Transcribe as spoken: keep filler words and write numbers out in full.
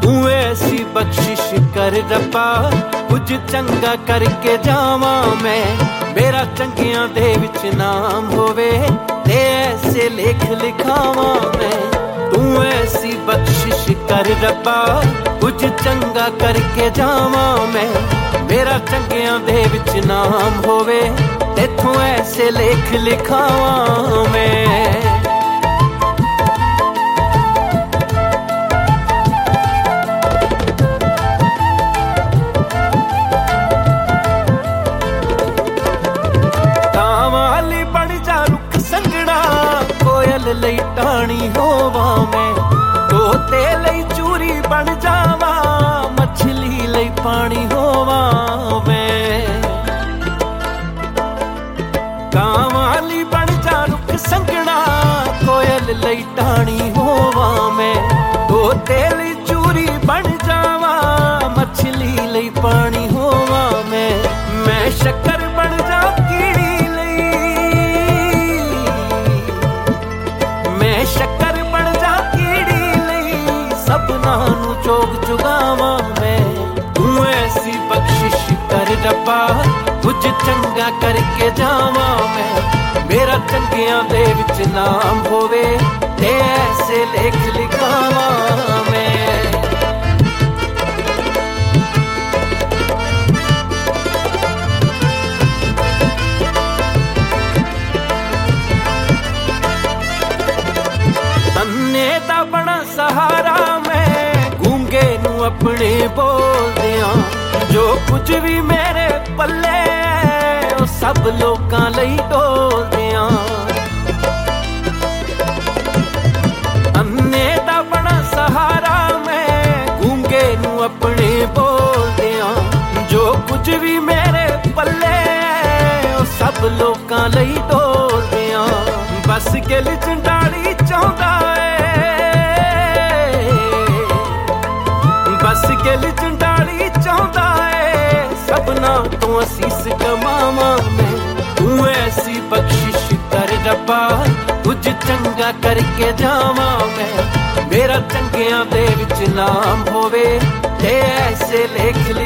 तू ऐसी बख्शिश कर रब्बा कुछ चंगा करके जावा मैं मेरा चंगियां दे विच नाम होवे ते ऐसे लेख लिखावा मैं तू ऐसी बख्शिश कर रब्बा कुछ चंगा करके जावा मैं मेरा चंगियां दे विच नाम होवे तेथों ऐसे लेख लिखावा मैं ਲਈ ਟਾਣੀ ਹੋਵਾਂ ਮੈਂ ਤੋਤੇ ਲਈ ਚੂਰੀ ਬਣ ਜਾਵਾਂ ਮੱਛਲੀ ਲਈ ਪਾਣੀ ਹੋਵਾਂ ਮੈਂ ਕਾਵਾਂ ਲਈ ਬਣ ਜਾ ਰੁੱਖ ਸੰਘਣਾ ਕੋਇਲ ਲਈ ਟਾਣੀ ਹੋਵਾਂ ਮੈਂ ਤੋਤੇ ਲਈ ਚੂਰੀ ਬਣ ਜਾਵਾਂ ਮੱਛਲੀ ਲਈ ਪਾਣੀ ਹੋਵਾਂ ਮੈਂ ਮੈਂ ਸ਼ੱਕਰ ਬਣ ਜਾ ਕੀੜੀ ਲਈ शक्कर बन जा कीड़ी लई सबना नू चोग चुगावा मैं तू ऐसी बख्शिश कर रब्बा कुछ चंगा करके जावा मैं मेरा चंगियां दे विच नाम होवे ते ऐसे लेख लिखावा मैं अन्ने दा बड़ा सहारा मैं गूंगे नू अपने बोल दियां जो कुछ भी मेरे पल्ले ओ सब लोकां लई डोल दियां अन्ने दा बड़ा सहारा मैं गूंगे नू अपने बोल दियां जो कुछ भी मेरे पल्ले ओ सब लोकां लई डोल दियां बस गिल चंडाली चाहुंदा बस गिल चंडाली चाहुंदा है सबना तो असीस कमावा मैं तू ऐसी बख्शिश कर रब्बा कुछ चंगा करके जावा मैं मेरा चंगियां दे विच नाम होवे ते ऐसे लेख